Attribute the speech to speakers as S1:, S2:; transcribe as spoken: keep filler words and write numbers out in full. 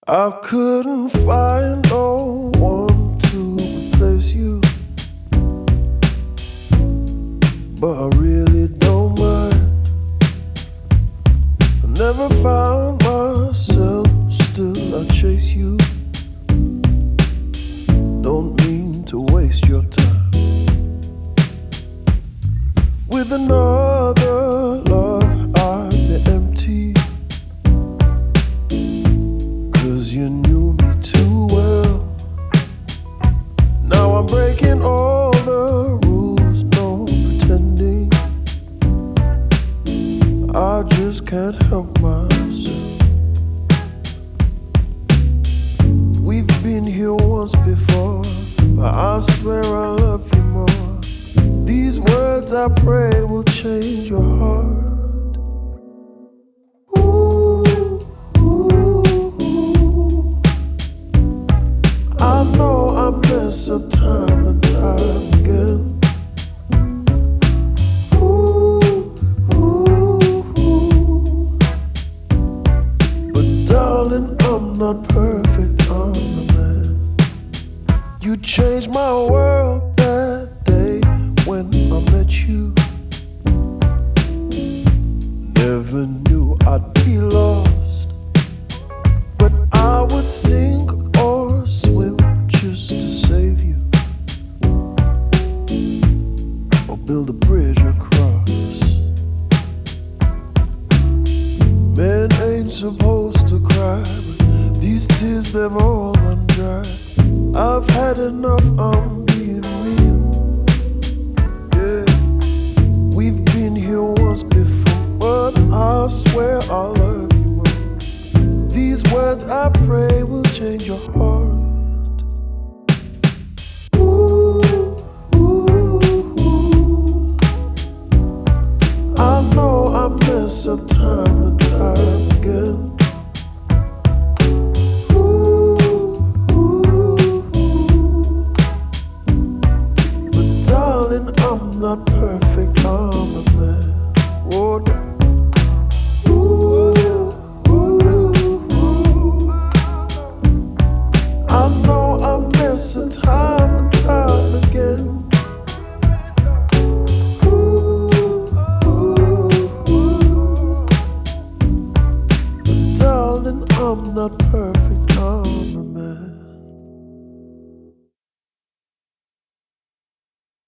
S1: I couldn't find no one to replace you, but I really don't mind. I never found myself, still I chase you. Don't mean to waste your time with another love. I'd be empty, 'cause you knew me too well. Now I'm breaking all the rules, no pretending. I just can't help myself. We've been here once before, but I swear I love you more. These words I pray will change your heart. Ooh, ooh, ooh. I know I mess up time and time again. Ooh, ooh, ooh. But darling, I'm not perfect, I'm a man. You changed my world that day when I met you. Never knew I'd be lost, but I would sink or swim just to save you, or build a bridge across. Men ain't supposed to cry, but these tears, they've all run dry. I've had enough, I'm being real. Yeah, we've been here once before, but I swear I love you more. These words I pray will change your heart.